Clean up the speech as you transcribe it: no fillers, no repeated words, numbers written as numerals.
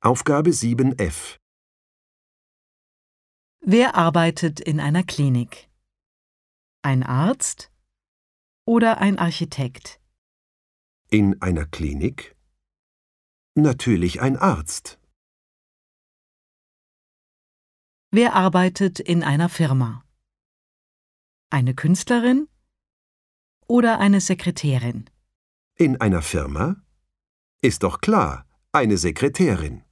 Aufgabe 7f. Wer arbeitet in einer Klinik? Ein Arzt oder ein Architekt? In einer Klinik? Natürlich ein Arzt. Wer arbeitet in einer Firma? Eine Künstlerin oder eine Sekretärin? In einer Firma? Ist doch klar, eine Sekretärin.